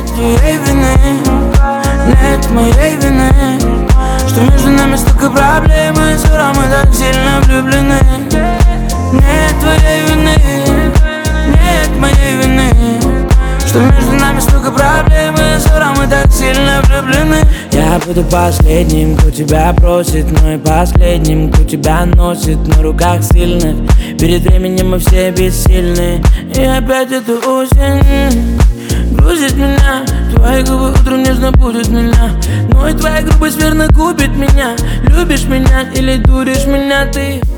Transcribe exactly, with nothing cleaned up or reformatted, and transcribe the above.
нет твоей вины, нет моей вины, что между нами столько проблем, и все равно мы так сильно влюблены. Нет твоей вины, нет моей вины, что между нами столько проблем, и все равно мы так сильно влюблены. Я буду последним, кто тебя просит, но и последним, кто тебя носит на руках сильных. Перед временем мы все бессильны. И опять эта осень грузит меня. Твои губы утром нежно будут меня, но и твоя грубость верно губит меня. Любишь меня или дуришь меня ты?